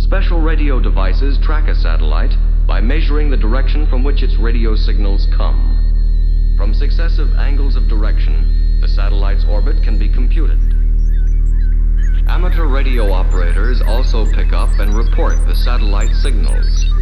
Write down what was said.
Special radio devices track a satellite by measuring the direction from which its radio signals come. From successive angles of direction, the satellite's orbit can be computed. Amateur radio operators also pick up and report the satellite signals.